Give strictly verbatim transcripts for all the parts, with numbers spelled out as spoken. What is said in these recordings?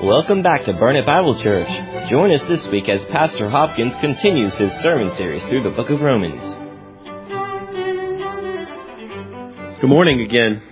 Welcome back to Burnet Bible Church. Join us this week as Pastor Hopkins continues his sermon series through the book of Romans. Good morning again.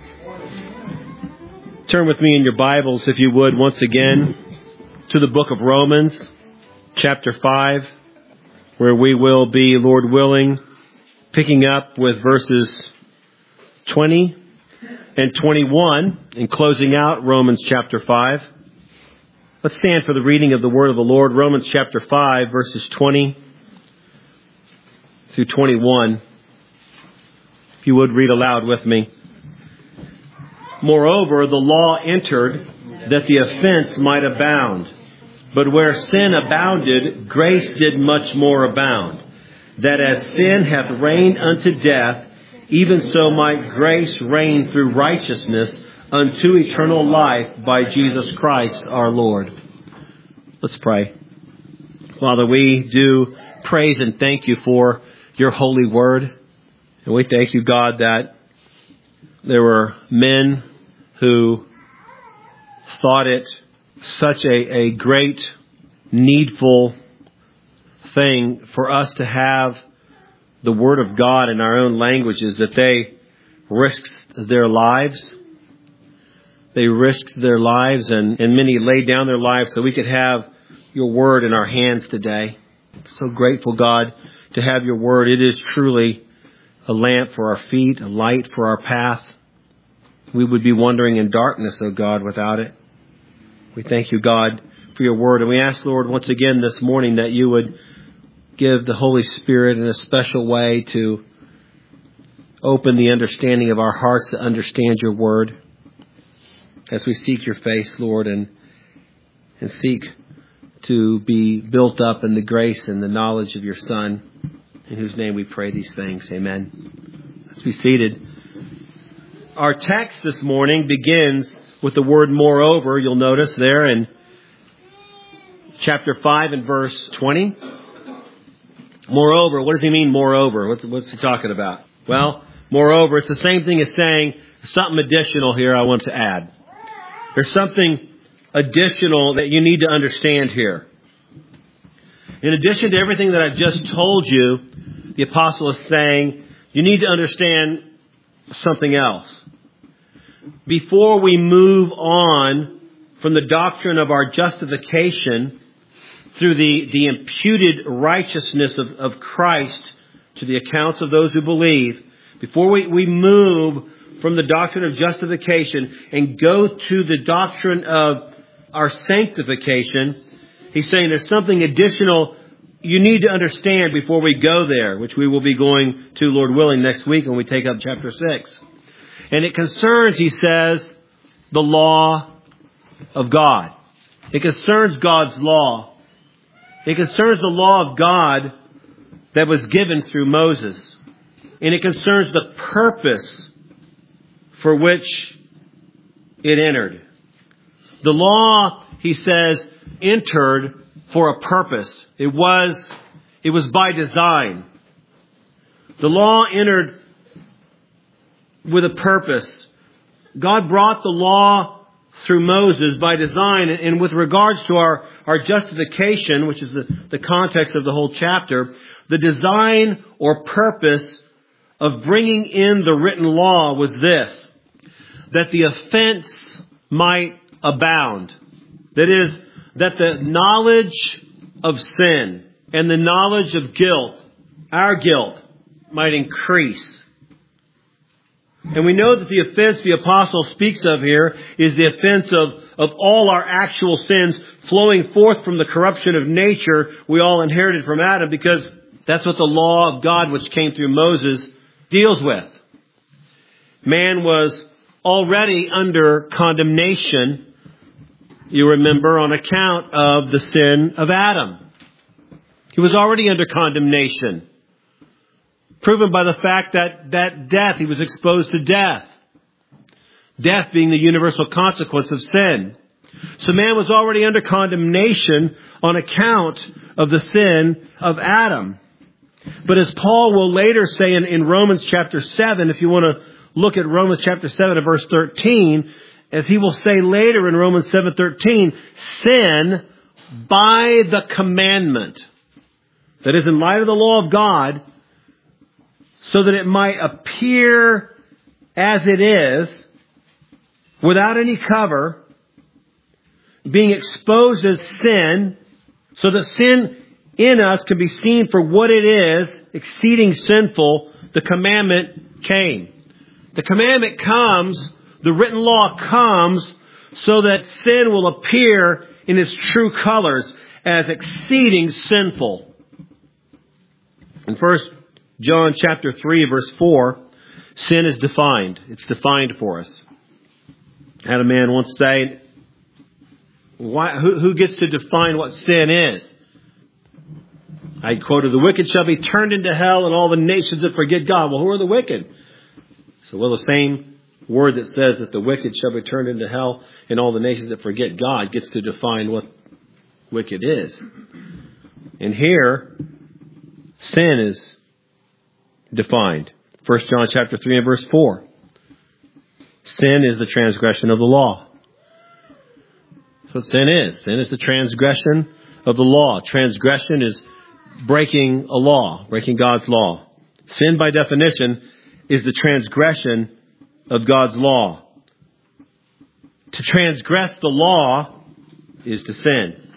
Turn with me in your Bibles, if you would, once again to the book of Romans, chapter five, where we will be, Lord willing, picking up with verses twenty and twenty-one and closing out Romans chapter five. Let's stand for the reading of the word of the Lord. Romans chapter five, verses twenty through twenty-one. If you would read aloud with me. Moreover, the law entered that the offense might abound. But where sin abounded, grace did much more abound. That as sin hath reigned unto death, even so might grace reign through righteousness unto eternal life by Jesus Christ our Lord. Let's pray. Father, we do praise and thank you for your holy word. And we thank you, God, that there were men who thought it such a, a great, needful thing for us to have the word of God in our own languages, that they risked their lives. They risked their lives, and, and many laid down their lives so we could have your word in our hands today. So grateful, God, to have your word. It is truly a lamp for our feet, a light for our path. We would be wandering in darkness, oh God, without it. We thank you, God, for your word. And we ask, Lord, once again this morning that you would give the Holy Spirit in a special way to open the understanding of our hearts to understand your word. As we seek your face, Lord, and and seek to be built up in the grace and the knowledge of your Son, in whose name we pray these things. Amen. Let's be seated. Our text this morning begins with the word moreover. You'll notice there in chapter five and verse twenty. Moreover, what does he mean, moreover? What's, what's he talking about? Well, moreover, it's the same thing as saying something additional here I want to add. There's something additional that you need to understand here. In addition to everything that I've just told you, the apostle is saying you need to understand something else. Before we move on from the doctrine of our justification through the, the imputed righteousness of, of Christ to the accounts of those who believe, before we, we move from the doctrine of justification and go to the doctrine of our sanctification, he's saying there's something additional you need to understand before we go there, which we will be going to, Lord willing, next week when we take up chapter six. And it concerns, he says, the law of God. It concerns God's law. It concerns the law of God that was given through Moses. And it concerns the purpose for which it entered. The law, he says, entered for a purpose. It was, it was by design. The law entered with a purpose. God brought the law through Moses by design. And with regards to our, our justification, which is the, the context of the whole chapter, the design or purpose of bringing in the written law was this: that the offense might abound. That is, that the knowledge of sin and the knowledge of guilt, our guilt, might increase. And we know that the offense the apostle speaks of here is the offense of, of all our actual sins flowing forth from the corruption of nature we all inherited from Adam, because that's what the law of God, which came through Moses, deals with. Man was already under condemnation, you remember, on account of the sin of Adam. He was already under condemnation, proven by the fact that that death, he was exposed to death. Death being the universal consequence of sin. So man was already under condemnation on account of the sin of Adam. But as Paul will later say in, in Romans chapter seven, if you want to look at Romans chapter seven and verse thirteen, as he will say later in Romans seven thirteen, sin by the commandment. That is, in light of the law of God, so that it might appear as it is, without any cover, being exposed as sin, so that sin in us can be seen for what it is, exceeding sinful, the commandment came. The commandment comes, the written law comes, so that sin will appear in its true colors as exceeding sinful. In First John chapter three, verse four, sin is defined. It's defined for us. I had a man once say, Why, who, who gets to define what sin is? I quoted, the wicked shall be turned into hell and all the nations that forget God. Well, who are the wicked? So, well, the same word that says that the wicked shall be turned into hell and all the nations that forget God gets to define what wicked is. And here, sin is defined. First John chapter three and verse four. Sin is the transgression of the law. That's what sin is. Sin is the transgression of the law. Transgression is breaking a law, breaking God's law. Sin, by definition, is the transgression of God's law. To transgress the law is to sin.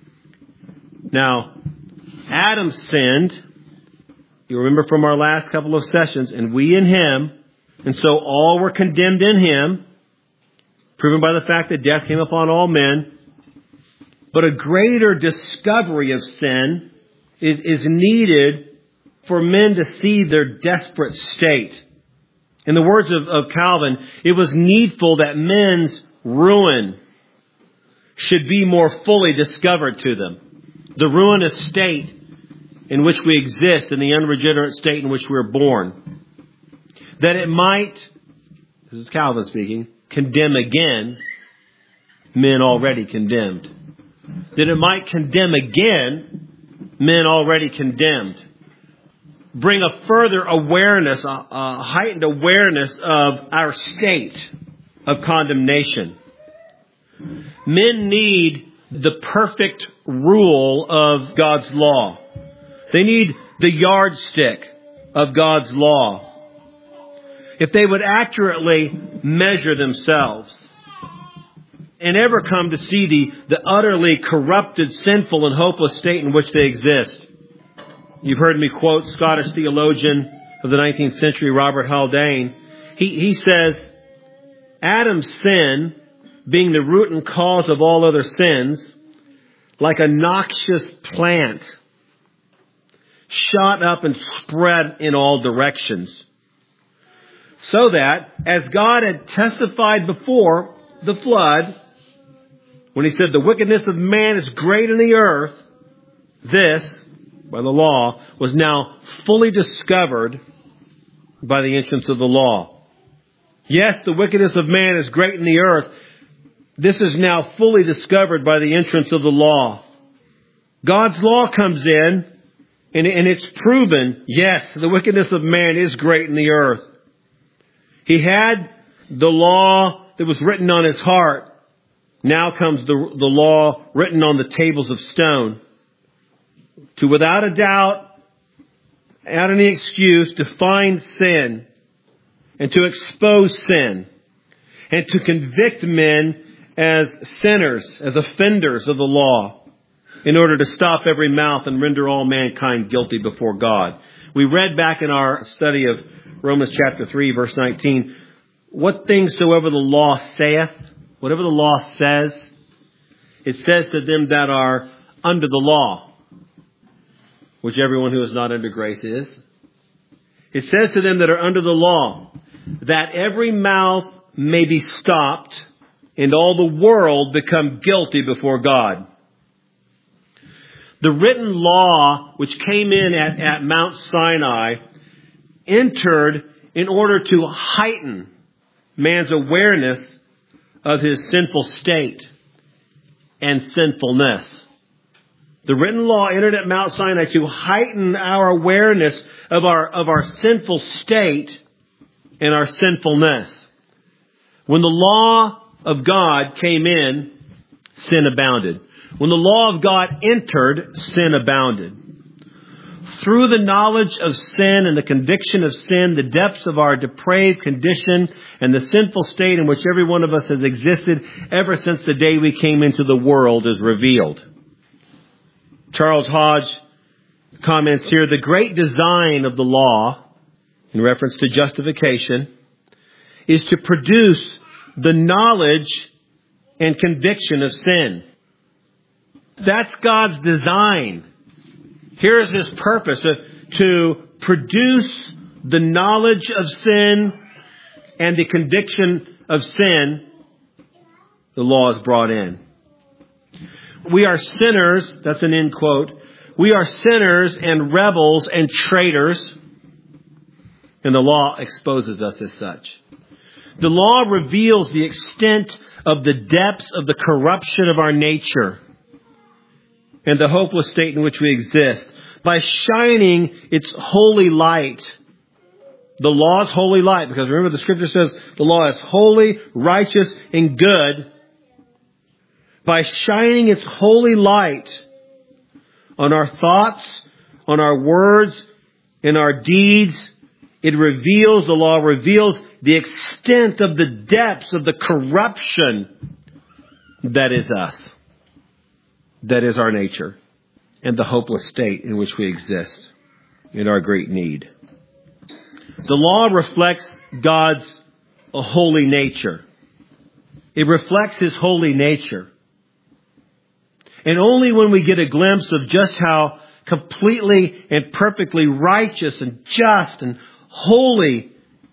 Now, Adam sinned, you remember from our last couple of sessions, and we in him, and so all were condemned in him, proven by the fact that death came upon all men. But a greater discovery of sin is, is needed for men to see their desperate state. In the words of, of Calvin, it was needful that men's ruin should be more fully discovered to them. The ruinous state in which we exist, in the unregenerate state in which we were born. That it might, this is Calvin speaking, condemn again men already condemned. That it might condemn again men already condemned. Bring a further awareness, a, a heightened awareness of our state of condemnation. Men need the perfect rule of God's law. They need the yardstick of God's law. If they would accurately measure themselves and ever come to see the, the utterly corrupted, sinful, and hopeless state in which they exist. You've heard me quote Scottish theologian of the nineteenth century, Robert Haldane. He, he says, Adam's sin, being the root and cause of all other sins, like a noxious plant, shot up and spread in all directions. So that, as God had testified before the flood, when he said the wickedness of man is great in the earth, this, by the law, was now fully discovered by the entrance of the law. Yes, the wickedness of man is great in the earth. This is now fully discovered by the entrance of the law. God's law comes in, and, and it's proven, yes, the wickedness of man is great in the earth. He had the law that was written on his heart. Now comes the, the law written on the tables of stone. To, without a doubt, without any excuse, define sin and to expose sin and to convict men as sinners, as offenders of the law, in order to stop every mouth and render all mankind guilty before God. We read back in our study of Romans chapter three, verse nineteen, what things soever the law saith, whatever the law says, it says to them that are under the law, which everyone who is not under grace is. It says to them that are under the law, that every mouth may be stopped and all the world become guilty before God. The written law, which came in at, at Mount Sinai, entered in order to heighten man's awareness of his sinful state and sinfulness. The written law entered at Mount Sinai to heighten our awareness of our, of our sinful state and our sinfulness. When the law of God came in, sin abounded. When the law of God entered, sin abounded. Through the knowledge of sin and the conviction of sin, the depths of our depraved condition and the sinful state in which every one of us has existed ever since the day we came into the world is revealed. Charles Hodge comments here, the great design of the law, in reference to justification, is to produce the knowledge and conviction of sin. That's God's design. Here's His purpose, to, to produce the knowledge of sin and the conviction of sin. The law is brought in. We are sinners, that's an end quote. We are sinners and rebels and traitors. And the law exposes us as such. The law reveals the extent of the depths of the corruption of our nature and the hopeless state in which we exist. By shining its holy light, the law's holy light, because remember the scripture says the law is holy, righteous, and good. By shining its holy light on our thoughts, on our words, in our deeds, it reveals, the law reveals the extent of the depths of the corruption that is us, that is our nature, and the hopeless state in which we exist in our great need. The law reflects God's holy nature. It reflects His holy nature. And only when we get a glimpse of just how completely and perfectly righteous and just and holy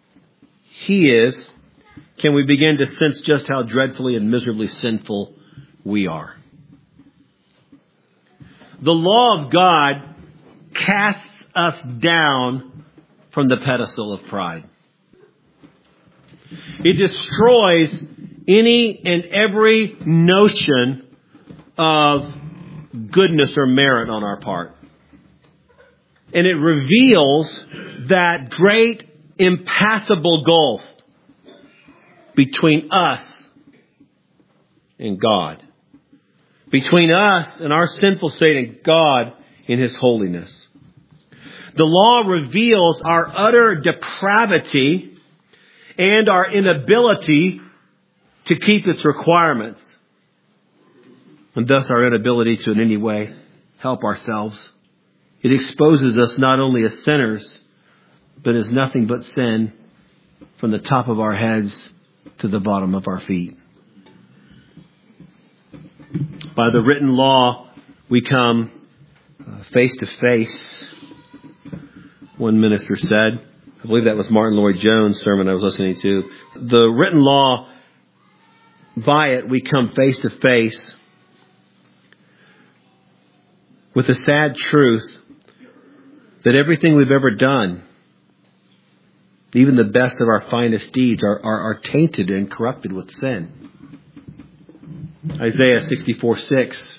He is, can we begin to sense just how dreadfully and miserably sinful we are. The law of God casts us down from the pedestal of pride. It destroys any and every notion of goodness or merit on our part. And it reveals that great impassable gulf between us and God. Between us and our sinful state and God in His holiness. The law reveals our utter depravity and our inability to keep its requirements. And thus our inability to in any way help ourselves. It exposes us not only as sinners, but as nothing but sin from the top of our heads to the bottom of our feet. By the written law, we come uh, face to face. One minister said, I believe that was Martin Lloyd-Jones' sermon I was listening to. The written law, by it, we come face to face with the sad truth that everything we've ever done, even the best of our finest deeds, are, are, are tainted and corrupted with sin. Isaiah sixty-four six.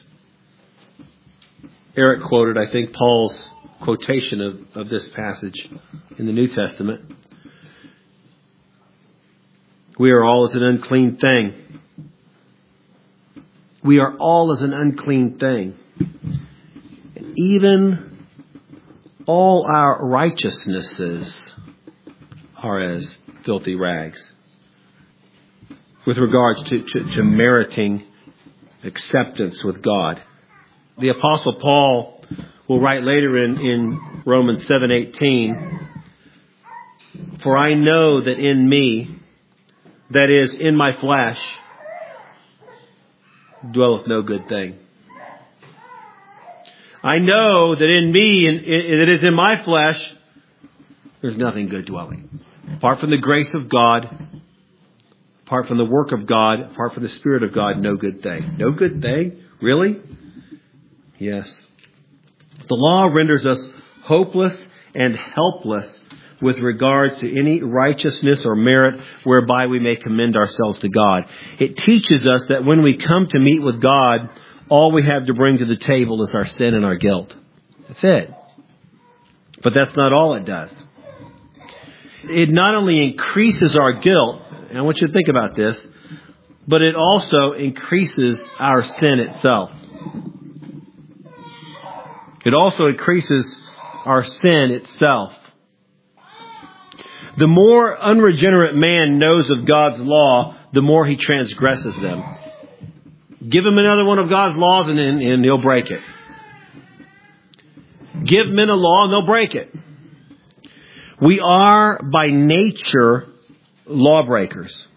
Eric quoted, I think, Paul's quotation of, of this passage in the New Testament. We are all as an unclean thing. We are all as an unclean thing. And even all our righteousnesses are as filthy rags. With regards to, to, to meriting acceptance with God. The Apostle Paul will write later in, in Romans seven eighteen, for I know that in me, that is, in my flesh, dwelleth no good thing. I know that in me, and that is in my flesh, there's nothing good dwelling. Apart from the grace of God, apart from the work of God, apart from the Spirit of God, no good thing. No good thing? Really? Yes. The law renders us hopeless and helpless with regard to any righteousness or merit whereby we may commend ourselves to God. It teaches us that when we come to meet with God, all we have to bring to the table is our sin and our guilt. That's it. But that's not all it does. It not only increases our guilt, and I want you to think about this, but it also increases our sin itself. It also increases our sin itself. The more unregenerate man knows of God's law, the more he transgresses them. Give him another one of God's laws and, and, and he'll break it. Give men a law and they'll break it. We are by nature lawbreakers.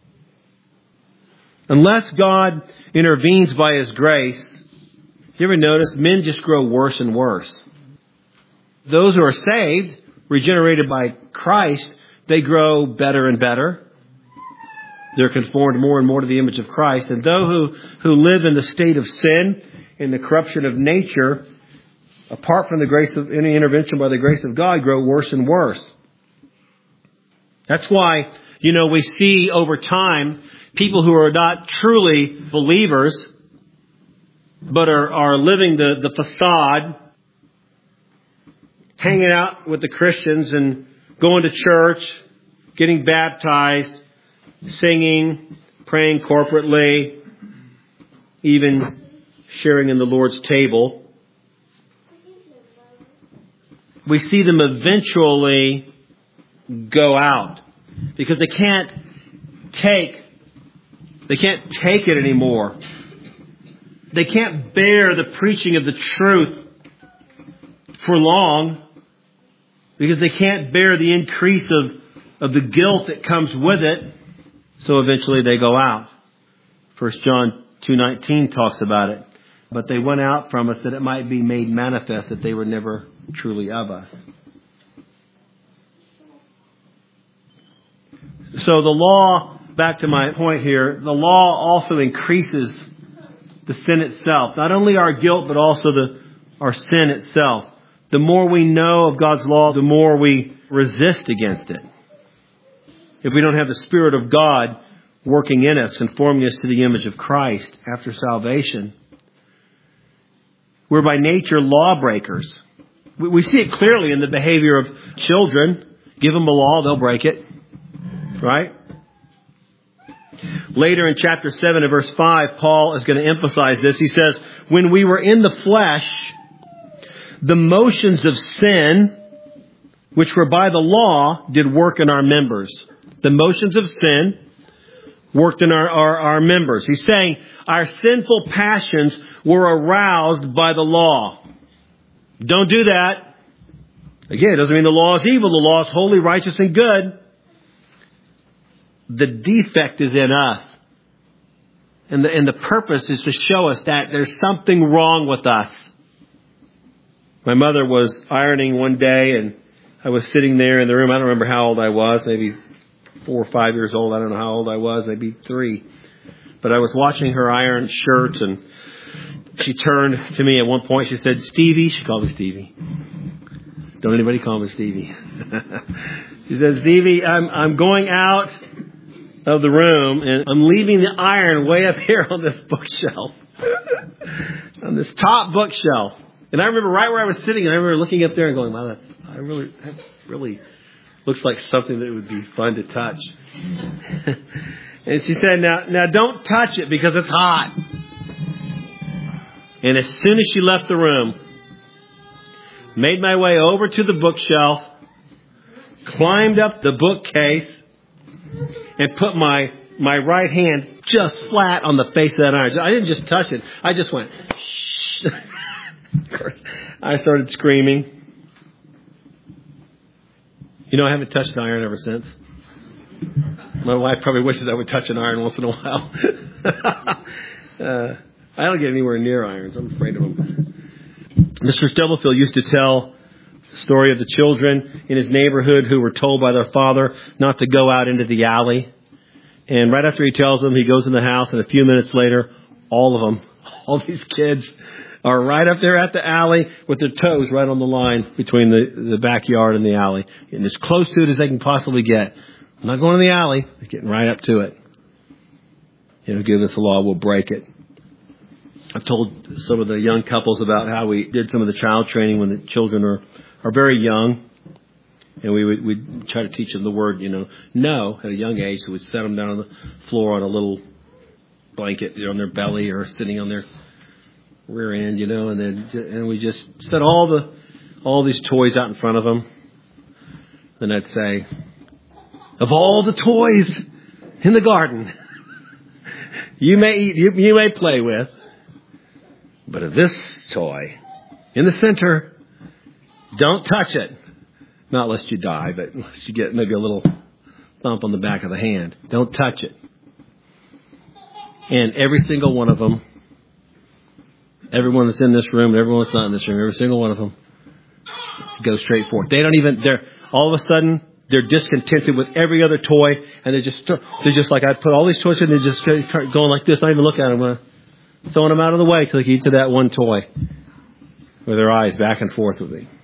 Unless God intervenes by His grace, you ever notice men just grow worse and worse? Those who are saved, regenerated by Christ, they grow better and better. They're conformed more and more to the image of Christ. And those who, who live in the state of sin, in the corruption of nature, apart from the grace of any intervention by the grace of God, grow worse and worse. That's why, you know, we see over time people who are not truly believers, but are, are living the, the facade, hanging out with the Christians and going to church, getting baptized, singing, praying corporately, even sharing in the Lord's table. We see them eventually go out because they can't take, they can't take it anymore. They can't bear the preaching of the truth for long because they can't bear the increase of, of the guilt that comes with it. So eventually they go out. First John two nineteen talks about it. But they went out from us that it might be made manifest that they were never truly of us. So the law, back to my point here, the law also increases the sin itself. Not only our guilt, but also the our sin itself. The more we know of God's law, the more we resist against it. If we don't have the Spirit of God working in us, conforming us to the image of Christ after salvation, we're by nature lawbreakers. We see it clearly in the behavior of children. Give them a law, they'll break it. Right? Later in chapter seven and verse five, Paul is going to emphasize this. He says, when we were in the flesh, the motions of sin, which were by the law, did work in our members. The motions of sin worked in our, our, our members. He's saying our sinful passions were aroused by the law. Don't do that. Again, it doesn't mean the law is evil. The law is holy, righteous, and good. The defect is in us. And the, and the purpose is to show us that there's something wrong with us. My mother was ironing one day and I was sitting there in the room. I don't remember how old I was, maybe four or five years old. I don't know how old I was, maybe three. But I was watching her iron shirts and she turned to me at one point. She said, Stevie, she called me Stevie. Don't anybody call me Stevie. She said, Stevie, I'm, I'm going out of the room and I'm leaving the iron way up here on this bookshelf. On this top bookshelf. And I remember right where I was sitting, and I remember looking up there and going, wow, that's, I really, that really looks like something that would be fun to touch. And she said, now, now don't touch it because it's hot. And as soon as she left the room, made my way over to the bookshelf, climbed up the bookcase, and put my, my right hand just flat on the face of that iron. I didn't just touch it. I just went, shh. Of course, I started screaming. You know, I haven't touched an iron ever since. My wife probably wishes I would touch an iron once in a while. uh, I don't get anywhere near irons. I'm afraid of them. Mister Stubblefield used to tell the story of the children in his neighborhood who were told by their father not to go out into the alley. And right after he tells them, he goes in the house, and a few minutes later, all of them, all these kids, are right up there at the alley with their toes right on the line between the, the backyard and the alley. Getting as close to it as they can possibly get. I'm not going in the alley. They're getting right up to it. You know, give us a law, we'll break it. I've told some of the young couples about how we did some of the child training when the children are, are very young. And we would we'd try to teach them the word, you know, no at a young age. So we'd set them down on the floor on a little blanket, you know, on their belly or sitting on their rear end, you know, and then and we just set all the all these toys out in front of them. Then I'd say, of all the toys in the garden, you may you, you may play with, but of this toy in the center, don't touch it. Not lest you die, but unless you get maybe a little thump on the back of the hand. Don't touch it. And every single one of them, everyone that's in this room, everyone that's not in this room, every single one of them goes straight forth. They don't even, they're, all of a sudden, they're discontented with every other toy, and they just, they're just like, I put all these toys in, and they just start going like this, not even look at them, uh, throwing them out of the way till they get to that one toy with their eyes back and forth with me.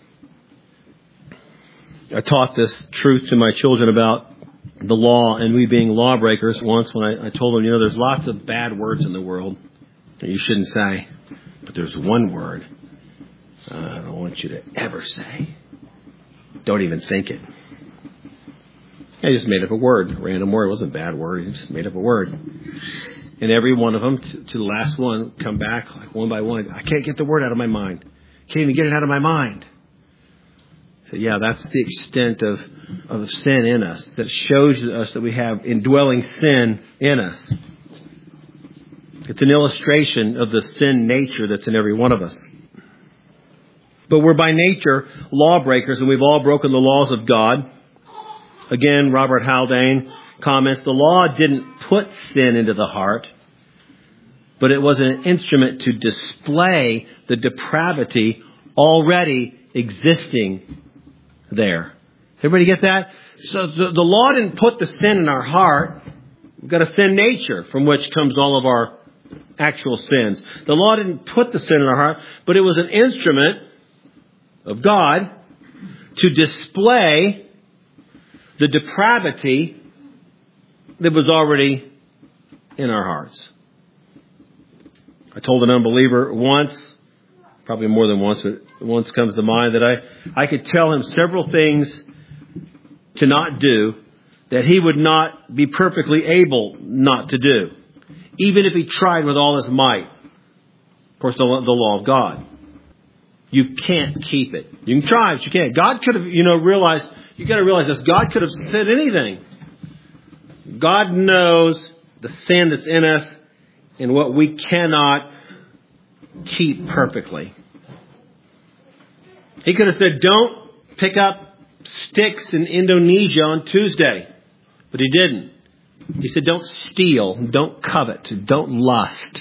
I taught this truth to my children about the law and we being lawbreakers once when I, I told them, you know, there's lots of bad words in the world that you shouldn't say, but there's one word uh, I don't want you to ever say. Don't even think it. I just made up a word, a random word. It wasn't a bad word. I just made up a word. And every one of them, to, to the last one, come back like one by one. I can't get the word out of my mind. Can't even get it out of my mind. So yeah, that's the extent of, of sin in us. That shows us that we have indwelling sin in us. It's an illustration of the sin nature that's in every one of us. But we're by nature lawbreakers, and we've all broken the laws of God. Again, Robert Haldane comments, the law didn't put sin into the heart, but it was an instrument to display the depravity already existing there. Everybody get that? So the, the law didn't put the sin in our heart. We've got a sin nature from which comes all of our actual sins. The law didn't put the sin in our heart, but it was an instrument of God to display the depravity that was already in our hearts. I told an unbeliever once, probably more than once, but once comes to mind, that I, I could tell him several things to not do that he would not be perfectly able not to do, even if he tried with all his might. Of course, the, the law of God. You can't keep it. You can try, but you can't. God could have, you know, realized, you got to realize this, God could have said anything. God knows the sin that's in us and what we cannot keep perfectly. He could have said, don't pick up sticks in Indonesia on Tuesday. But he didn't. He said, don't steal, don't covet, don't lust.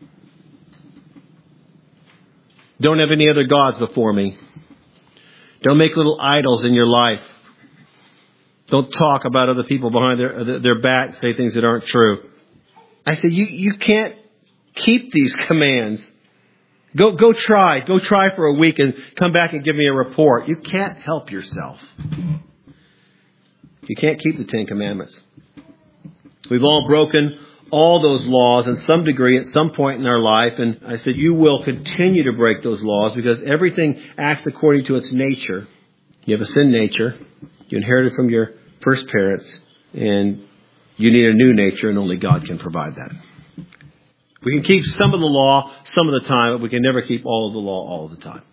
Don't have any other gods before me. Don't make little idols in your life. Don't talk about other people behind their, their back, say things that aren't true. I said, you, you can't keep these commands. Go, go try. Go try for a week and come back and give me a report. You can't help yourself. You can't keep the Ten Commandments. We've all broken all those laws in some degree at some point in our life. And I said, you will continue to break those laws because everything acts according to its nature. You have a sin nature. You inherited from your first parents. And you need a new nature, and only God can provide that. We can keep some of the law some of the time, but we can never keep all of the law all of the time.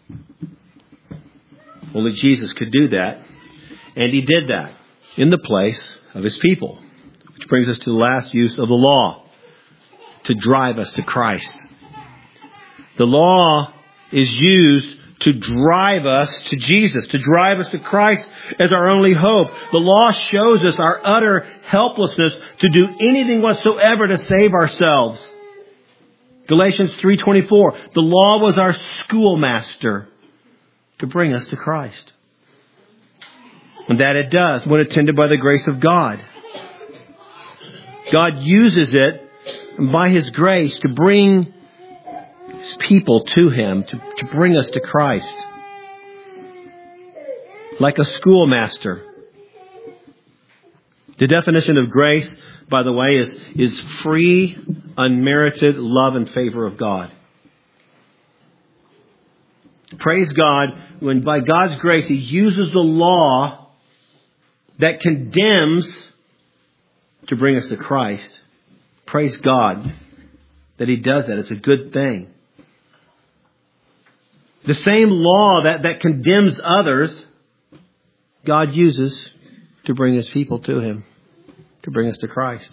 Only Jesus could do that. And he did that in the place of his people. Which brings us to the last use of the law. To drive us to Christ. The law is used to drive us to Jesus. To drive us to Christ as our only hope. The law shows us our utter helplessness to do anything whatsoever to save ourselves. Galatians three twenty-four. The law was our schoolmaster to bring us to Christ. And that it does when attended by the grace of God. God uses it by His grace to bring His people to Him, to, to bring us to Christ. Like a schoolmaster. The definition of grace, by the way, is, is free, unmerited love and favor of God. Praise God, when by God's grace He uses the law that condemns to bring us to Christ. Praise God that He does that. It's a good thing. The same law that, that condemns others, God uses to bring His people to Him, to bring us to Christ.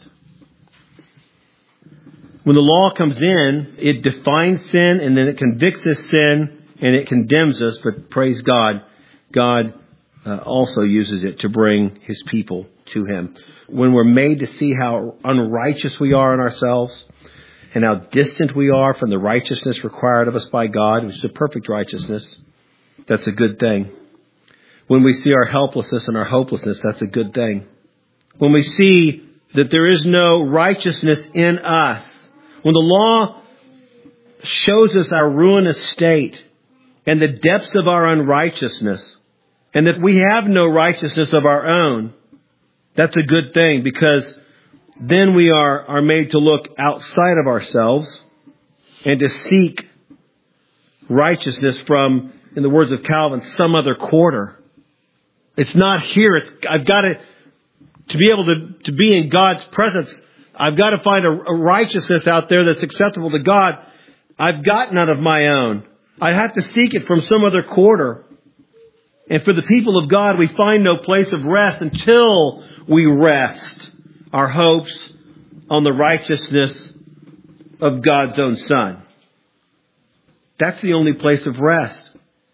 When the law comes in, it defines sin and then it convicts us sin and it condemns us. But praise God, God uh, also uses it to bring His people to Him. When we're made to see how unrighteous we are in ourselves and how distant we are from the righteousness required of us by God, which is a perfect righteousness, that's a good thing. When we see our helplessness and our hopelessness, that's a good thing. When we see that there is no righteousness in us, when the law shows us our ruinous state and the depths of our unrighteousness, and that we have no righteousness of our own, that's a good thing, because then we are, are made to look outside of ourselves and to seek righteousness from, in the words of Calvin, some other quarter. It's not here. It's, I've got to, to be able to, to be in God's presence, I've got to find a, a righteousness out there that's acceptable to God. I've got none of my own. I have to seek it from some other quarter. And for the people of God, we find no place of rest until we rest our hopes on the righteousness of God's own Son. That's the only place of rest.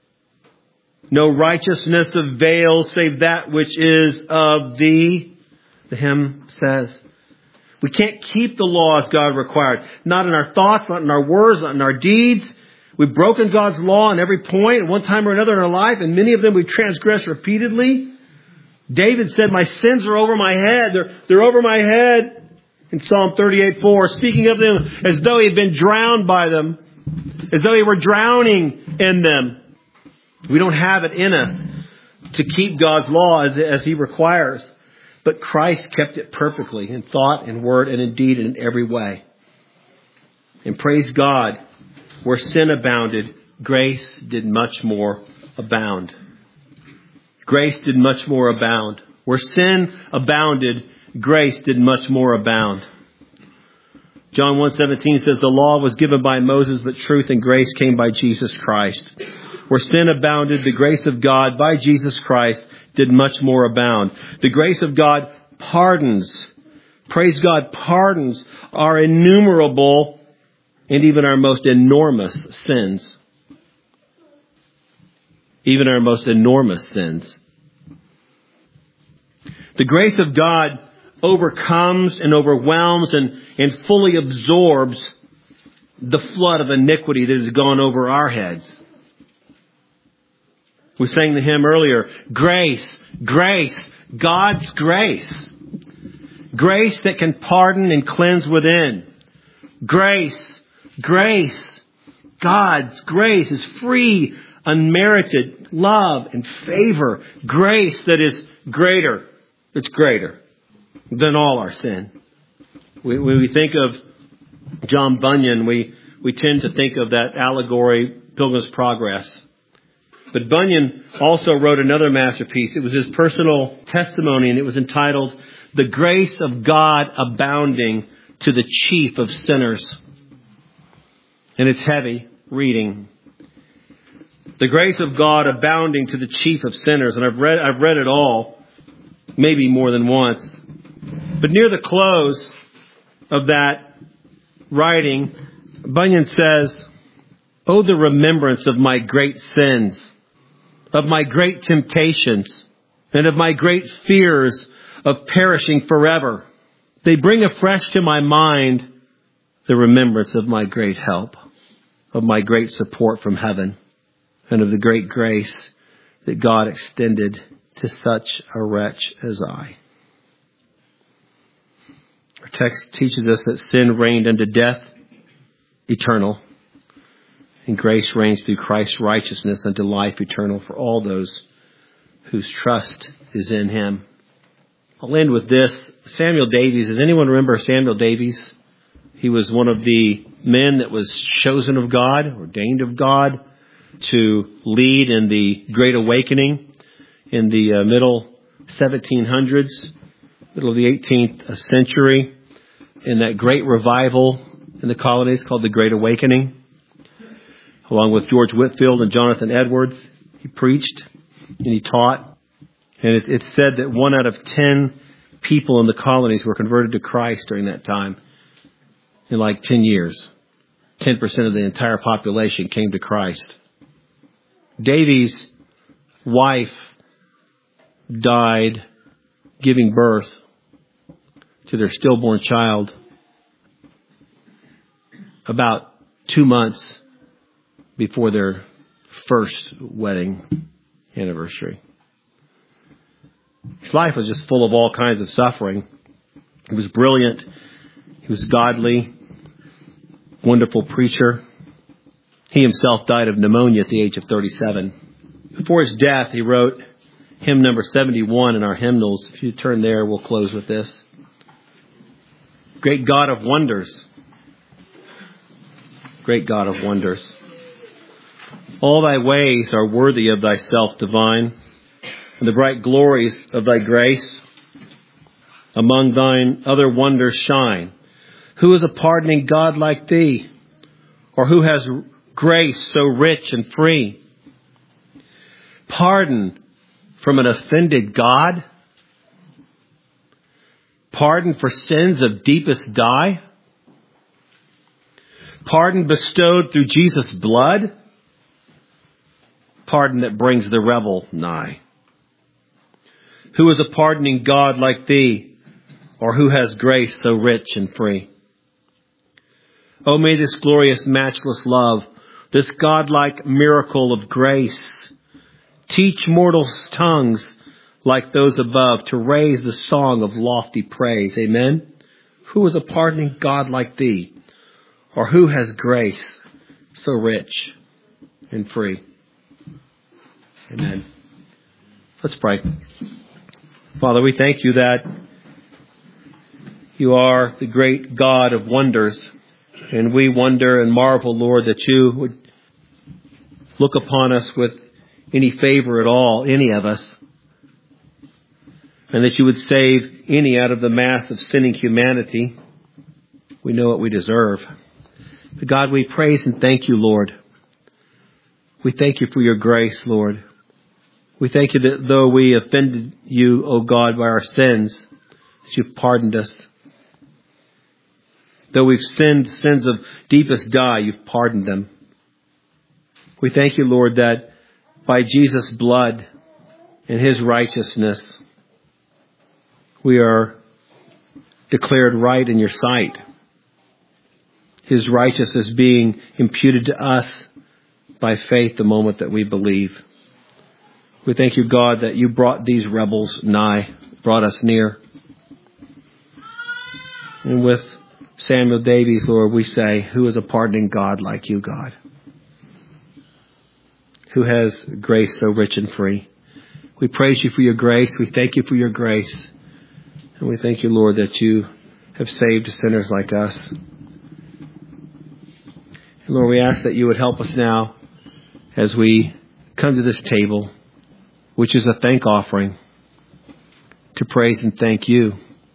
No righteousness avails save that which is of thee, the hymn says. We can't keep the law as God required. Not in our thoughts, not in our words, not in our deeds. We've broken God's law on every point at one time or another in our life, and many of them we've transgressed repeatedly. David said, my sins are over my head. They're, they're over my head. In Psalm thirty-eight four, speaking of them as though he had been drowned by them, as though he were drowning in them. We don't have it in us to keep God's law as, as He requires. But Christ kept it perfectly in thought and word and in deed and in every way. And praise God, where sin abounded, grace did much more abound. Grace did much more abound. Where sin abounded, grace did much more abound. John one seventeen says, the law was given by Moses, but truth and grace came by Jesus Christ. Where sin abounded, the grace of God by Jesus Christ did much more abound. The grace of God pardons. Praise God, pardons our innumerable and even our most enormous sins. Even our most enormous sins. The grace of God overcomes and overwhelms and, and fully absorbs the flood of iniquity that has gone over our heads. We sang the hymn earlier, grace, grace, God's grace. Grace that can pardon and cleanse within. Grace, grace, God's grace is free, unmerited love and favor. Grace that is greater, it's greater than all our sin. When we think of John Bunyan, we, we tend to think of that allegory, Pilgrim's Progress. But Bunyan also wrote another masterpiece. It was his personal testimony, and it was entitled, The Grace of God Abounding to the Chief of Sinners. And it's heavy reading. The grace of God abounding to the chief of sinners. And I've read, I've read it all, maybe more than once. But near the close of that writing, Bunyan says, oh, the remembrance of my great sins, of my great temptations, and of my great fears of perishing forever. They bring afresh to my mind the remembrance of my great help, of my great support from heaven, and of the great grace that God extended to such a wretch as I. Our text teaches us that sin reigned unto death, eternal, and grace reigns through Christ's righteousness unto life eternal for all those whose trust is in Him. I'll end with this. Samuel Davies. Does anyone remember Samuel Davies? He was one of the men that was chosen of God, ordained of God, to lead in the Great Awakening in the uh, middle seventeen hundreds, middle of the eighteenth century, in that great revival in the colonies called the Great Awakening. Along with George Whitefield and Jonathan Edwards, he preached and he taught. And it, it's said that one out of ten people in the colonies were converted to Christ during that time in like ten years. ten percent of the entire population came to Christ. Davy's wife died giving birth to their stillborn child about two months before their first wedding anniversary. His life was just full of all kinds of suffering. He was brilliant. He was godly, wonderful preacher. He himself died of pneumonia at the age of thirty-seven. Before his death, he wrote hymn number seventy-one in our hymnals. If you turn there, we'll close with this. Great God of wonders. Great God of wonders. All thy ways are worthy of thyself divine, and the bright glories of thy grace among thine other wonders shine. Who is a pardoning God like thee? Or who has grace so rich and free? Pardon from an offended God? Pardon for sins of deepest dye? Pardon bestowed through Jesus' blood? Pardon that brings the rebel nigh. Who is a pardoning God like thee? Or who has grace so rich and free? Oh, may this glorious, matchless love, this godlike miracle of grace, teach mortals' tongues like those above to raise the song of lofty praise. Amen. Who is a pardoning God like thee? Or who has grace so rich and free? Amen. Let's pray. Father, we thank you that you are the great God of wonders. And we wonder and marvel, Lord, that you would look upon us with any favor at all, any of us. And that you would save any out of the mass of sinning humanity. We know what we deserve. But God, we praise and thank you, Lord. We thank you for your grace, Lord. We thank you that though we offended you, O God, by our sins, that you've pardoned us. Though we've sinned sins of deepest dye, you've pardoned them. We thank you, Lord, that by Jesus' blood and his righteousness, we are declared right in your sight. His righteousness being imputed to us by faith the moment that we believe. We thank you, God, that you brought these rebels nigh, brought us near. And with Samuel Davies, Lord, we say, who is a pardoning God like you, God? Who has grace so rich and free? We praise you for your grace. We thank you for your grace. And we thank you, Lord, that you have saved sinners like us. And Lord, we ask that you would help us now as we come to this table, which is a thank offering, to praise and thank you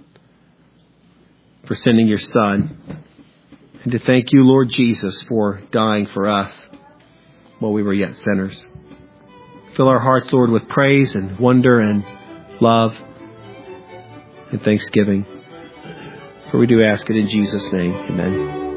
for sending your Son, and to thank you, Lord Jesus, for dying for us while we were yet sinners. Fill our hearts, Lord, with praise and wonder and love and thanksgiving. For we do ask it in Jesus' name. Amen.